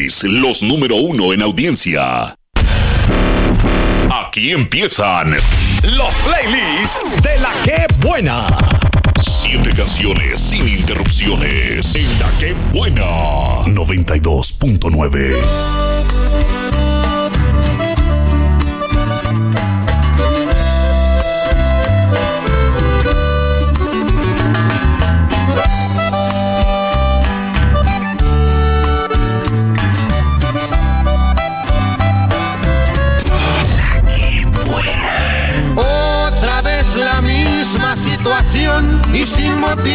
Playlist, los número 1 en audiencia. Aquí empiezan los playlists de La Que Buena. 7 canciones sin interrupciones en La Que Buena 92.9.